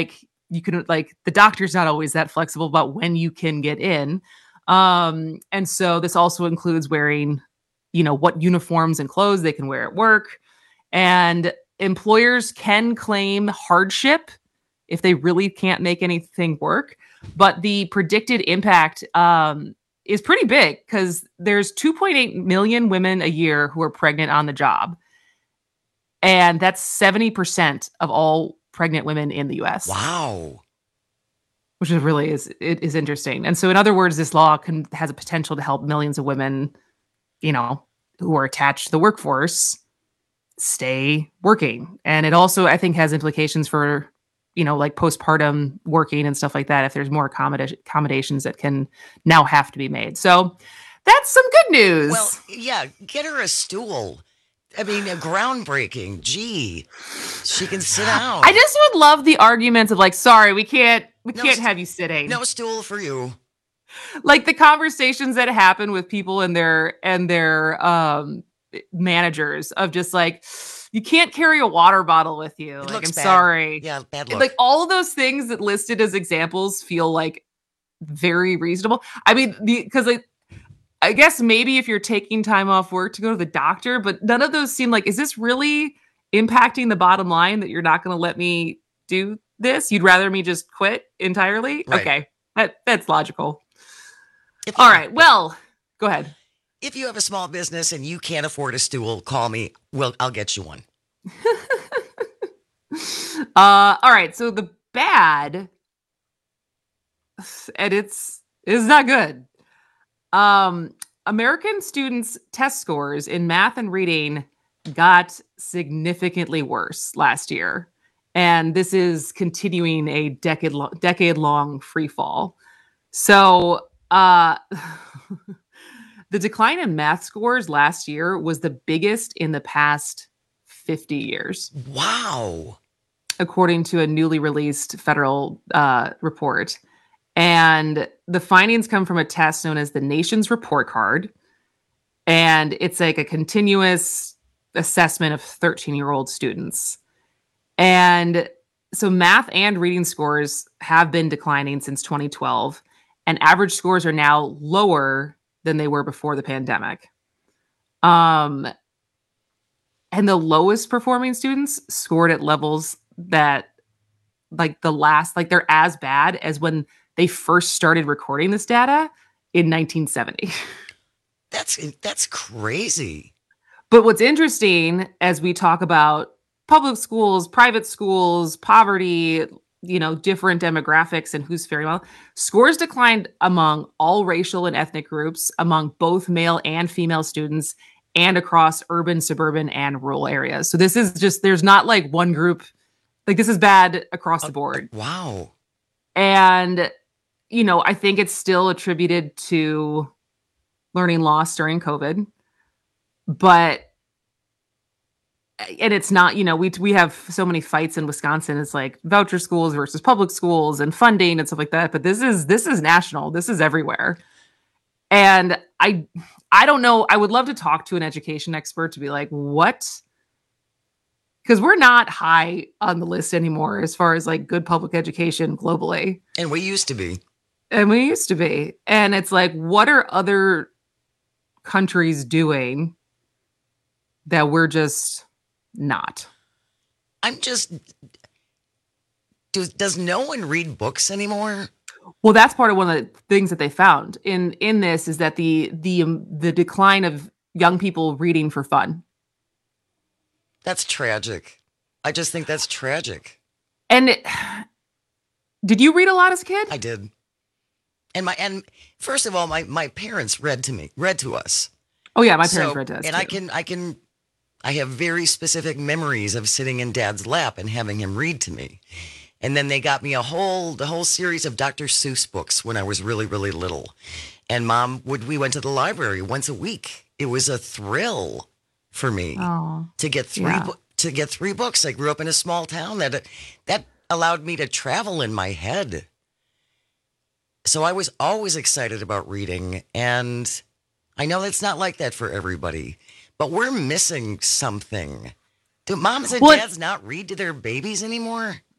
you can like the doctor's not always that flexible about when you can get in. Um, and so this also includes wearing, you know, what uniforms and clothes they can wear at work. And employers can claim hardship if they really can't make anything work. But the predicted impact um, is pretty big because there's two point eight million women a year who are pregnant on the job. And that's seventy percent of all pregnant women in the U S. Wow. Which is really is it is interesting. And so in other words, this law can has a potential to help millions of women, you know, who are attached to the workforce stay working. And it also, I think, has implications for, you know, like postpartum working and stuff like that, if there's more accommodation accommodations that can now have to be made. So that's some good news. Well, yeah, get her a stool. I mean, a groundbreaking. Gee, she can sit down. I just would love the arguments of like, sorry, we can't, we No can't st- have you sitting. No stool for you. Like the conversations that happen with people and their and their um managers of just like, you can't carry a water bottle with you. Like, I'm bad. sorry. Yeah, bad look. Like all of those things that listed as examples feel like very reasonable. I mean, because like, I guess maybe if you're taking time off work to go to the doctor, but none of those seem like, is this really impacting the bottom line that you're not going to let me do this? You'd rather me just quit entirely? Right. Okay. That, that's logical. All right. Well, go ahead. If you have a small business and you can't afford a stool, call me. Well, I'll get you one. Uh, all right. So the bad, and it's it's not good. Um, American students' test scores in math and reading got significantly worse last year, and this is continuing a decade lo- decade long free fall. So, uh, the decline in math scores last year was the biggest in the past fifty years. Wow. According to a newly released federal uh, report. And the findings come from a test known as the Nations Report Card. And it's like a continuous assessment of thirteen-year-old students. And so math and reading scores have been declining since twenty twelve. And average scores are now lower than they were before the pandemic. Um, and the lowest performing students scored at levels that like the last, like they're as bad as when they first started recording this data in nineteen seventy. That's that's crazy. But what's interesting as we talk about public schools, private schools, poverty, you know, different demographics and who's faring well, scores declined among all racial and ethnic groups, among both male and female students, and across urban, suburban, and rural areas. So this is just, there's not like one group, like this is bad across the board. Wow. And, you know, I think it's still attributed to learning loss during COVID, but, and it's not, you know, we we have so many fights in Wisconsin. It's like voucher schools versus public schools and funding and stuff like that. But this is, this is national. This is everywhere. And I, I don't know. I would love to talk to an education expert to be like, what? Because we're not high on the list anymore as far as like good public education globally. And we used to be. And we used to be. And it's like, what are other countries doing that we're just not? I'm just, do, does no one read books anymore? Well, that's part of one of the things that they found in, in this is that the, the, um, the decline of young people reading for fun. That's tragic. I just think that's tragic. And it, did you read a lot as a kid? I did. And my and first of all, my, my parents read to me, read to us. Oh yeah, my parents so, read to us. And too. I can I can I have very specific memories of sitting in Dad's lap and having him read to me. And then they got me a whole the whole series of Doctor Seuss books when I was really, really little. And Mom would we went to the library once a week. It was a thrill for me oh, to get three yeah. bo- to get three books. I grew up in a small town that that allowed me to travel in my head. So I was always excited about reading, and I know it's not like that for everybody, but we're missing something. Do moms and well, dads not read to their babies anymore?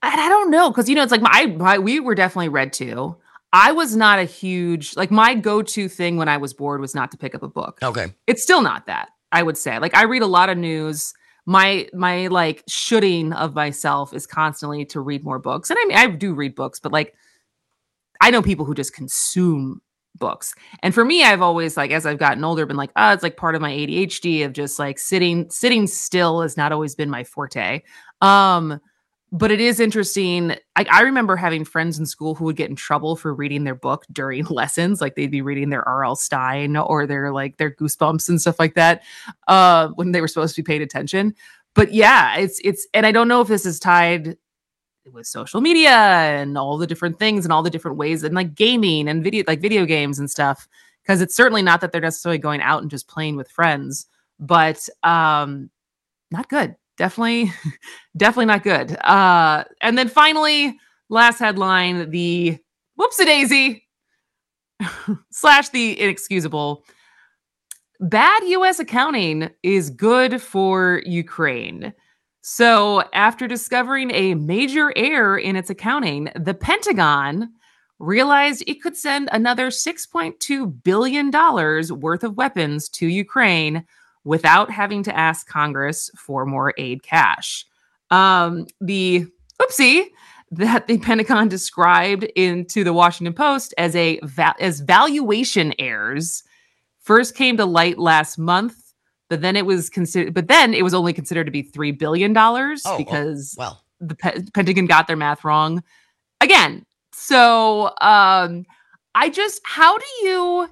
And I don't know, because, you know, it's like my, my we were definitely read to. I was not a huge, like my go-to thing when I was bored was not to pick up a book. Okay. It's still not that, I would say. Like I read a lot of news. My, my like shooting of myself is constantly to read more books. And I mean, I do read books, but like, I know people who just consume books. And for me, I've always like, as I've gotten older, been like, oh, it's like part of my A D H D of just like sitting, sitting still has not always been my forte. Um, But it is interesting. I, I remember having friends in school who would get in trouble for reading their book during lessons. Like they'd be reading their R L Stein or their like their Goosebumps and stuff like that uh, when they were supposed to be paying attention. But yeah, it's it's and I don't know if this is tied with social media and all the different things and all the different ways and like gaming and video like video games and stuff. Because it's certainly not that they're necessarily going out and just playing with friends, but um, not good. Definitely, definitely not good. Uh, and then finally, last headline, the whoopsie-daisy slash the inexcusable. Bad U S accounting is good for Ukraine. So after discovering a major error in its accounting, the Pentagon realized it could send another six point two billion dollars worth of weapons to Ukraine without having to ask Congress for more aid cash. Um, the oopsie that the Pentagon described into the Washington Post as a va- as valuation errors first came to light last month, but then it was considered. But then it was only considered to be three billion dollars oh, because oh, well. the Pe- Pentagon got their math wrong again. So um, I just how do you?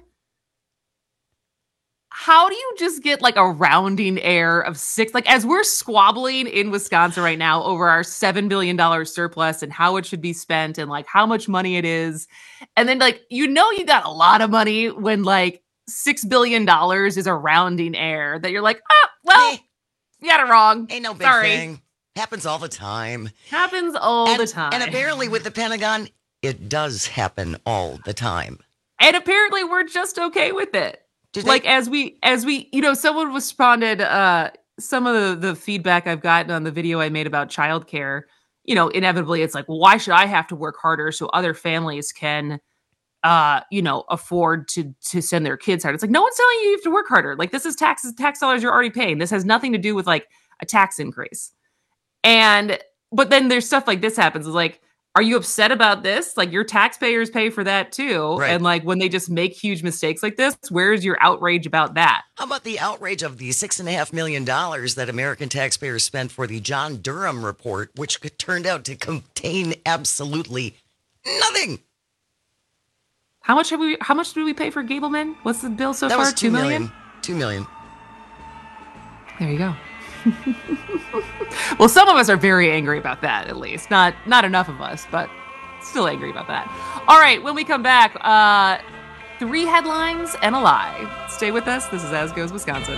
How do you just get like a rounding error of six? Like as we're squabbling in Wisconsin right now over our seven billion dollars surplus and how it should be spent and like how much money it is. And then like, you know, you got a lot of money when like six billion dollars is a rounding error that you're like, oh, well, hey, you got it wrong. Ain't no big Sorry. thing. Happens all the time. Happens all and, the time. And apparently with the Pentagon, it does happen all the time. And apparently we're just okay with it. Did like they- as we as we you know someone responded uh some of the, the feedback I've gotten on the video I made about childcare, you know, inevitably it's like, well, why should I have to work harder so other families can uh you know afford to to send their kids harder? It's like, no one's telling you you have to work harder. Like this is taxes tax dollars you're already paying. This has nothing to do with like a tax increase. And but then there's stuff like this happens. It's like, are you upset about this? Like your taxpayers pay for that too. Right. And like when they just make huge mistakes like this, where's your outrage about that? How about the outrage of the six and a half million dollars that American taxpayers spent for the John Durham report, which turned out to contain absolutely nothing? How much have we? How much did we pay for Gableman? What's the bill so that far? Was two Two million. million. Two million. There you go. Well, some of us are very angry about that, at least. Not not enough of us, but still angry about that. All right, when we come back, uh, three headlines and a lie. Stay with us. This is As Goes Wisconsin.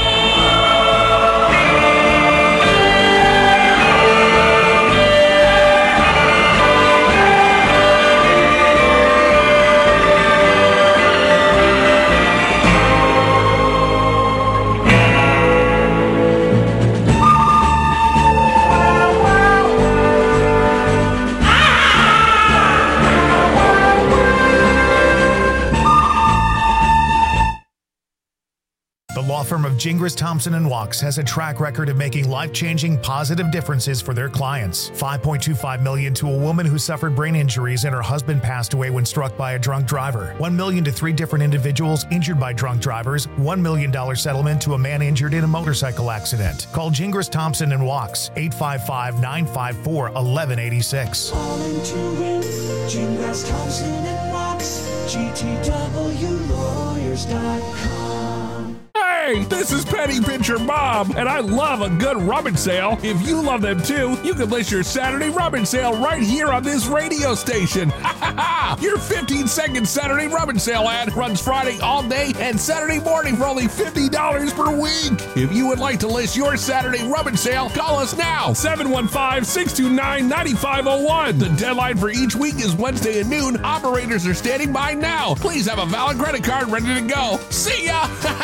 The law firm of Gingras, Thompson and Wachs has a track record of making life-changing positive differences for their clients. five point two five million dollars to a woman who suffered brain injuries and her husband passed away when struck by a drunk driver. one million dollars to three different individuals injured by drunk drivers. one million dollars settlement to a man injured in a motorcycle accident. Call Gingras, Thompson and Wachs, eight five five, nine five four, one one eight six. All into it, Gingras, Thompson and Wachs, G T W lawyers dot com. Hey, this is Petty Pitcher Bob, and I love a good rummage sale. If you love them too, you can list your Saturday rummage sale right here on this radio station. Ha ha ha! Your fifteen second Saturday rummage sale ad runs Friday all day and Saturday morning for only fifty dollars per week. If you would like to list your Saturday rummage sale, call us now, seven one five, six two nine, nine five zero one. The deadline for each week is Wednesday at noon. Operators are standing by now. Please have a valid credit card ready to go. See ya! Ha ha ha!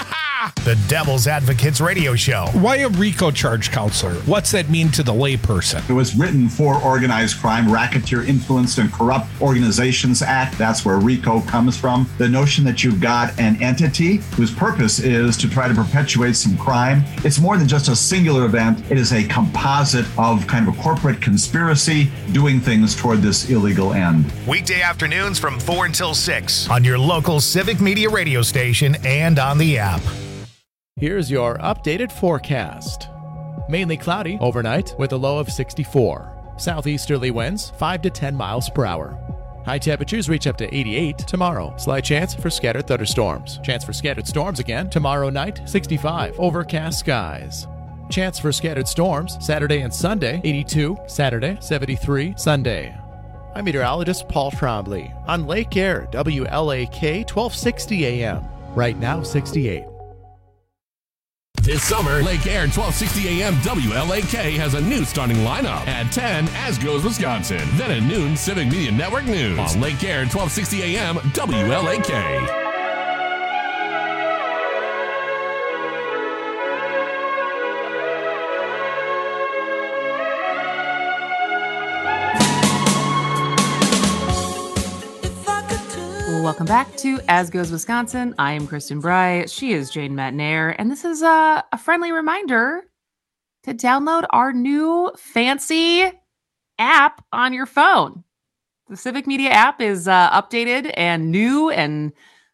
The Devil's Advocates Radio Show. Why a RICO charge, counselor? What's that mean to the layperson? It was written for Organized Crime, Racketeer Influenced and Corrupt Organizations Act. That's where RICO comes from. The notion that you've got an entity whose purpose is to try to perpetuate some crime. It's more than just a singular event. It is a composite of kind of a corporate conspiracy doing things toward this illegal end. Weekday afternoons from four until six on your local Civic Media radio station and on the app. Here's your updated forecast. Mainly cloudy overnight with a low of sixty-four. Southeasterly winds five to ten miles per hour. High temperatures reach up to eighty-eight tomorrow. Slight chance for scattered thunderstorms. Chance for scattered storms again tomorrow night, sixty-five. Overcast skies. Chance for scattered storms Saturday and Sunday, eighty-two. Saturday, seventy-three. Sunday. I'm meteorologist Paul Trombley on Lake Air, W L A K, twelve sixty A M. Right now, sixty-eight. This summer, Lake Air twelve sixty A M W L A K has a new starting lineup. At ten, As Goes Wisconsin. Then at noon, Civic Media Network News. On Lake Air twelve sixty A M W L A K. Welcome back to As Goes Wisconsin. I am Kristen Bry. She is Jane Matnair. And this is a, a friendly reminder to download our new fancy app on your phone. The Civic Media app is uh, updated and new and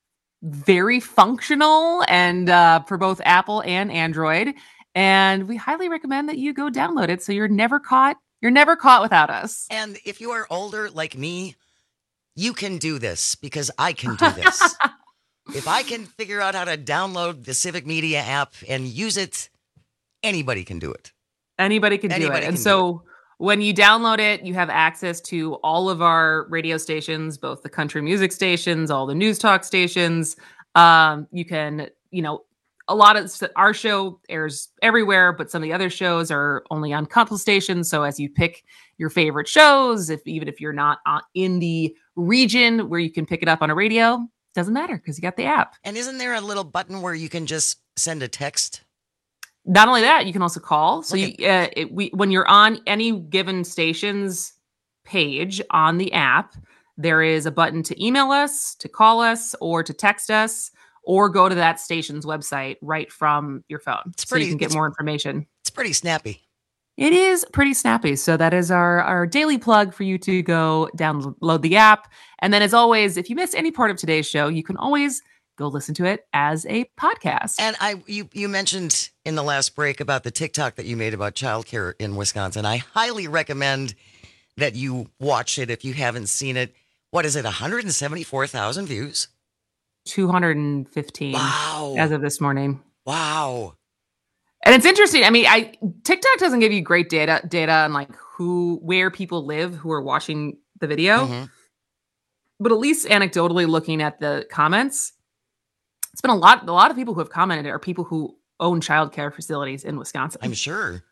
very functional and uh, for both Apple and Android. And we highly recommend that you go download it so you're never caught. You're never caught without us. And if you are older like me, you can do this because I can do this. If I can figure out how to download the Civic Media app and use it, anybody can do it. Anybody can Anybody do it. can And do so when you download it, you have access to all of our radio stations, both the country music stations, all the news talk stations. Um, you can, you know, a lot of our show airs everywhere, but some of the other shows are only on couple stations. So as you pick your favorite shows, if even if you're not uh, in the region where you can pick it up on a radio, doesn't matter because you got the app. And isn't there a little button where you can just send a text? Not only that, you can also call. So Okay. you, uh, it, we, when you're on any given station's page on the app, there is a button to email us, to call us, or to text us, or go to that station's website right from your phone. It's so pretty- you can get it's- more information. It's pretty snappy. It is pretty snappy. So that is our, our daily plug for you to go download the app. And then as always, if you missed any part of today's show, you can always go listen to it as a podcast. And I, you, you mentioned in the last break about the TikTok that you made about childcare in Wisconsin. I highly recommend that you watch it if you haven't seen it. What is it? one hundred seventy-four thousand views. two hundred fifteen Wow. as of this morning. Wow. And it's interesting. I mean, I TikTok doesn't give you great data data on like who where people live who are watching the video. Mhm. But at least anecdotally looking at the comments, it's been a lot a lot of people who have commented are people who own childcare facilities in Wisconsin. I'm sure.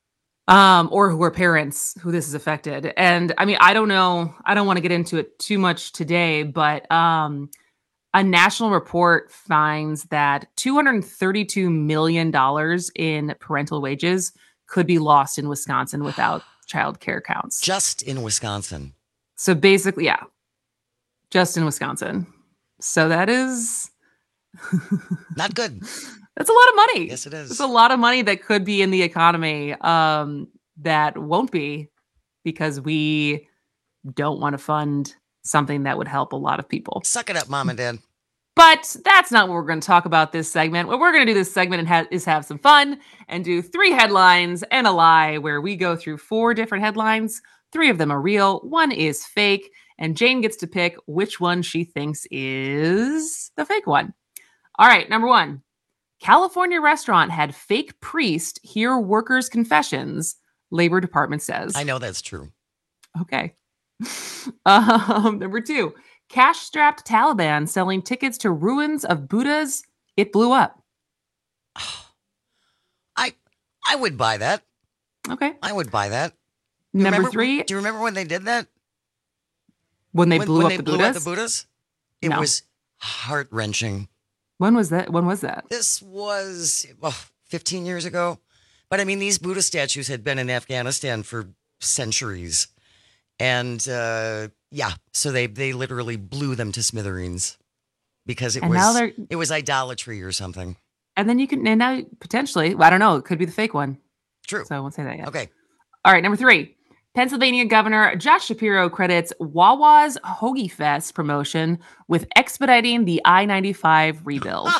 Um, or who are parents who this has affected. And I mean, I don't know, I don't want to get into it too much today, but um a national report finds that two hundred thirty-two million dollars in parental wages could be lost in Wisconsin without child care counts. Just in Wisconsin. So basically, yeah, just in Wisconsin. So that is not good. That's a lot of money. Yes, it is. It's a lot of money that could be in the economy um, that won't be because we don't want to fund something that would help a lot of people. Suck it up, Mom and Dad. But that's not what we're going to talk about this segment. What we're going to do this segment and ha- is have some fun and do three headlines and a lie where we go through four different headlines. Three of them are real. One is fake. And Jane gets to pick which one she thinks is the fake one. All right, number one. California restaurant had fake priest hear workers' confessions, Labor Department says. I know that's true. Okay. Um, number two, cash-strapped Taliban selling tickets to ruins of Buddhas. It blew up. I I would buy that. Okay. I would buy that. Number Remember- three, Do you remember when they did that? when they when blew when up they the blew Buddhas. up the Buddhas? It No. was heart-wrenching. When was that? When was that? This was oh, fifteen years ago. But I mean, these Buddha statues had been in Afghanistan for centuries. And uh, yeah, so they, they literally blew them to smithereens because it And now was they're- it was idolatry or something. And then you can, and now potentially, well, I don't know, it could be the fake one. True. So I won't say that yet. Okay. All right, number three. Pennsylvania Governor Josh Shapiro credits Wawa's Hoagie Fest promotion with expediting the I ninety-five rebuild.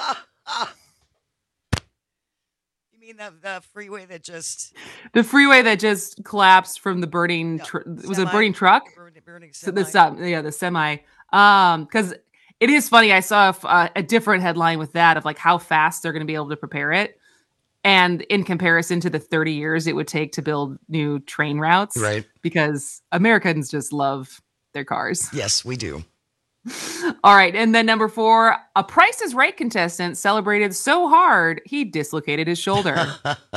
You mean the, the freeway that just... The freeway that just collapsed from the burning, tr- was it a burning truck? Burning, burning So the semi, yeah, the semi. Um, because it is funny. I saw a, uh, a different headline with that of like how fast they're going to be able to prepare it, and in comparison to the thirty years it would take to build new train routes, Right. Because Americans just love their cars. Yes, we do. All right, and then number four, a Price is Right contestant celebrated so hard he dislocated his shoulder.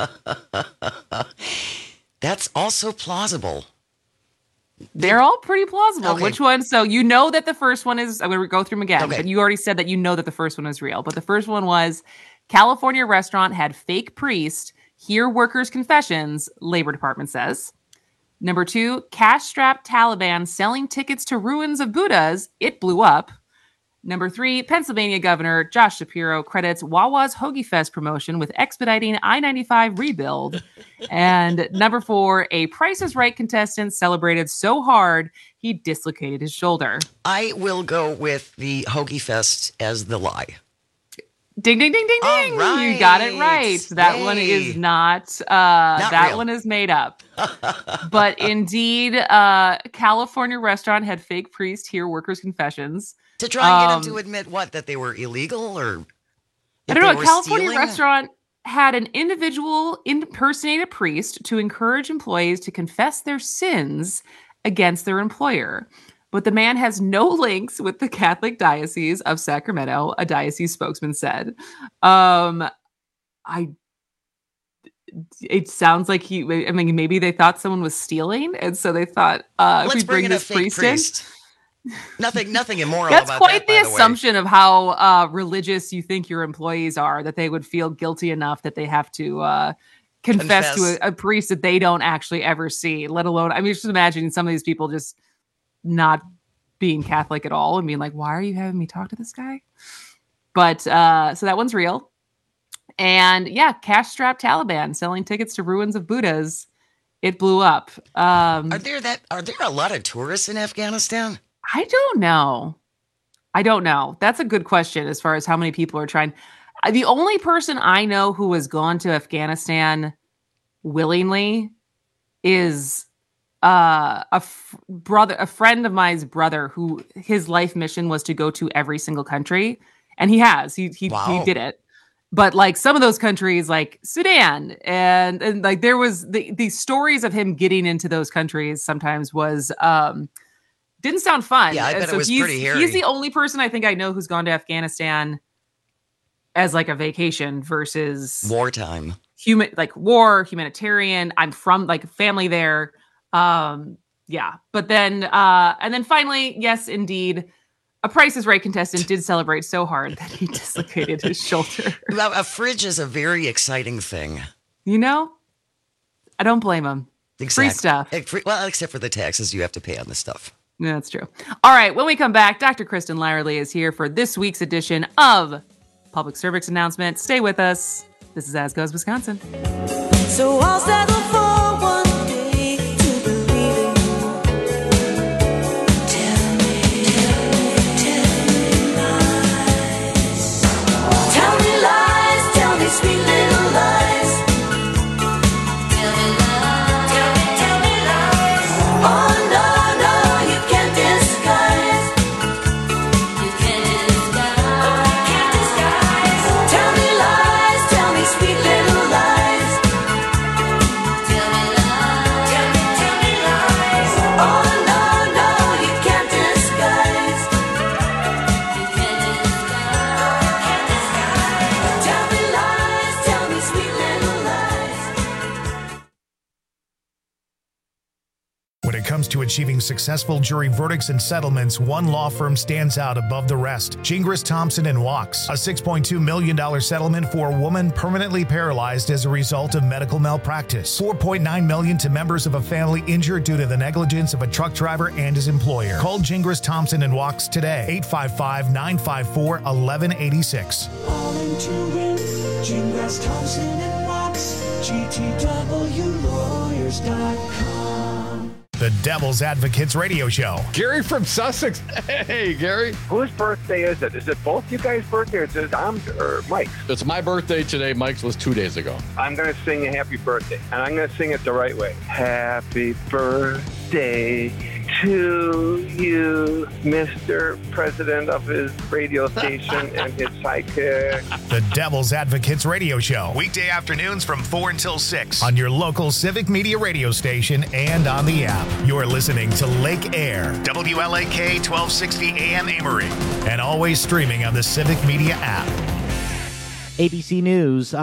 That's also plausible. They're all pretty plausible. Okay. Which one? So you know that the first one is, I'm going to go through them again, Okay. but you already said that you know that the first one is real. But the first one was California restaurant had fake priest hear workers' confessions, Labor Department says. Number two, cash-strapped Taliban selling tickets to ruins of Buddhas. It blew up. Number three, Pennsylvania Governor Josh Shapiro credits Wawa's Hoagie Fest promotion with expediting I ninety-five rebuild. And number four, a Price is Right contestant celebrated so hard he dislocated his shoulder. I will go with the Hoagie Fest as the lie. Ding, ding, ding, ding, ding. You got it right. That Yay. one is not, uh, Not that real. one is made up. But indeed, uh, California restaurant had fake priest hear workers' confessions. To try and get Um, them to admit what? That they were illegal or I if don't know. they A were California stealing? restaurant had an individual impersonate a priest to encourage employees to confess their sins against their employer. But the man has no links with the Catholic Diocese of Sacramento, a diocese spokesman said. Um, I. It sounds like he. I mean, maybe they thought someone was stealing, and so they thought, uh, if Let's we bring, bring in a this fake priest, priest. in. Nothing, nothing immoral That's about quite that, by the the way. assumption of how uh, religious you think your employees are, that they would feel guilty enough that they have to uh, confess, Confess. to a, a priest that they don't actually ever see, let alone, I mean, just imagine some of these people just not being Catholic at all and being like, why are you having me talk to this guy? But uh, so that one's real. And yeah, cash-strapped Taliban selling tickets to ruins of Buddhas. It blew up. Um, Are there that? Are there a lot of tourists in Afghanistan? I don't know. I don't know. That's a good question as far as how many people are trying. Uh, The only person I know who has gone to Afghanistan willingly is uh, a f- brother, a friend of mine's brother, who his life mission was to go to every single country, and he has. He he, Wow. he did it. But like some of those countries, like Sudan, and and like there was the the stories of him getting into those countries sometimes was um didn't sound fun. Yeah, I And bet it so was he's, pretty hairy. He's the only person I think I know who's gone to Afghanistan as like a vacation versus Wartime. human, like war, humanitarian. I'm from like family there. Um, yeah. But then, uh, and then finally, yes, indeed, a Price is Right contestant did celebrate so hard that he dislocated his shoulder. Well, a fridge is a very exciting thing. You know, I don't blame him. Free stuff. Eh, free- well, except for the taxes you have to pay on this stuff. Yeah, that's true. All right, when we come back, Doctor Kristen Lyerly is here for this week's edition of Public Service Announcement. Stay with us. This is As Goes Wisconsin. So I'll settle for one day to believe in you. Tell me, tell me, tell me lies. Tell me lies, tell me sweet little lies. Tell me lies, tell me, tell me lies. Oh no, no, you can't disguise. You can't disguise. Oh, you can't disguise. Tell me lies, tell me sweet little lies. achieving successful jury verdicts and settlements, one law firm stands out above the rest. Gingras, Thompson and Wachs. A six point two million dollars settlement for a woman permanently paralyzed as a result of medical malpractice. four point nine million dollars to members of a family injured due to the negligence of a truck driver and his employer. Call Gingras, Thompson and Wachs today. eight five five, nine five four, one one eight six. All into win. Gingras, Thompson and Wachs. G T W lawyers dot com. The Devil's Advocates Radio Show. Gary from Sussex. Hey, Gary. Whose birthday is it? Is it both you guys' birthday or is it Tom's or Mike's? It's my birthday today. Mike's was two days ago. I'm going to sing a happy birthday, and I'm going to sing it the right way. Happy birthday to you, Mister President of his radio station and his sidekick. The Devil's Advocates Radio Show. Weekday afternoons from four until six on your local Civic Media radio station and on the app. You're listening to Lake Air, W L A K twelve sixty A M Amory, and always streaming on the Civic Media app. A B C News.